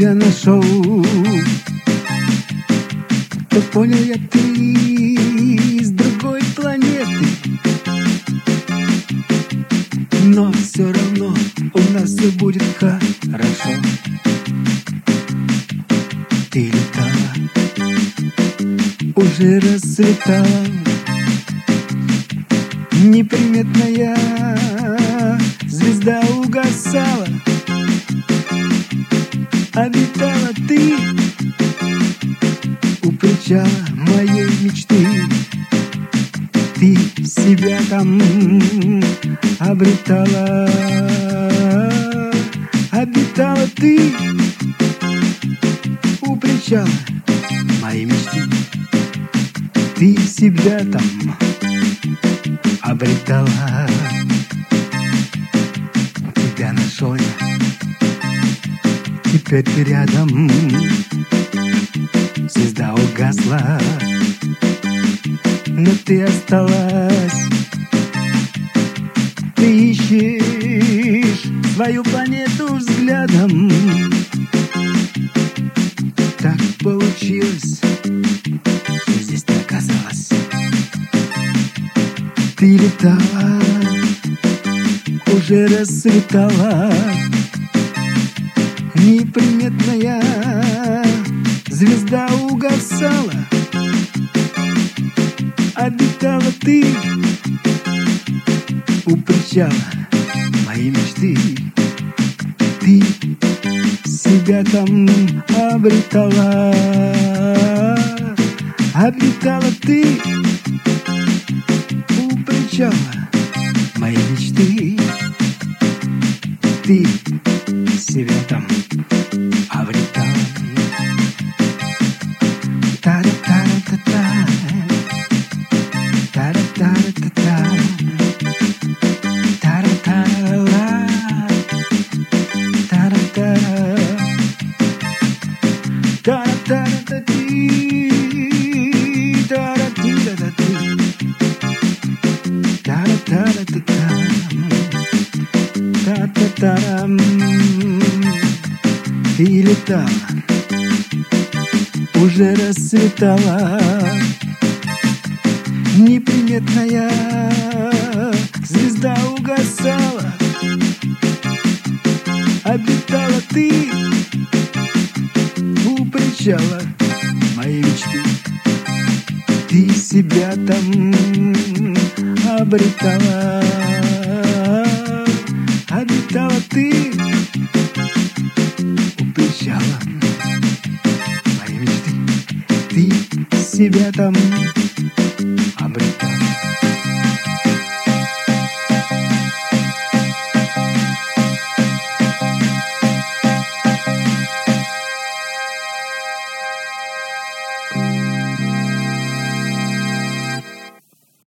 тебя нашел, то понял я, ты с другой планеты. Но все равно у нас все будет хорошо. Ты летала, уже расцветала, неприметная звезда угасала. Обитала ты у причала моей мечты. Ты себя там обретала. Обитала ты у причала моей мечты. Ты себя там обретала. Тебя нашел я, теперь ты рядом. Звезда угасла, но ты осталась. Ты ищешь свою планету взглядом. Так получилось, что здесь ты оказалась. Ты летала, уже расцветала, неприметная звезда угасала. Обитала ты у причала моей мечты. Ты себя там обретала. Обитала ты у причала моей мечты. Ты себя там обретала. Та-ра-та-ра-та-та, та-ра-та-ра-та-та, та-ра-та-ра-ра, та-ра-та-ра, та-ра-та-ра-та-ти, та-ра-ти-ра-та-ти, та-ра-та-ра-та-та, та-та-та-рам. Ты летала, уже расцветала, неприметная звезда угасала. Обитала ты у причала моей мечты. Ты себя там обретала. Обитала ты у причала моей мечты. Ты себя там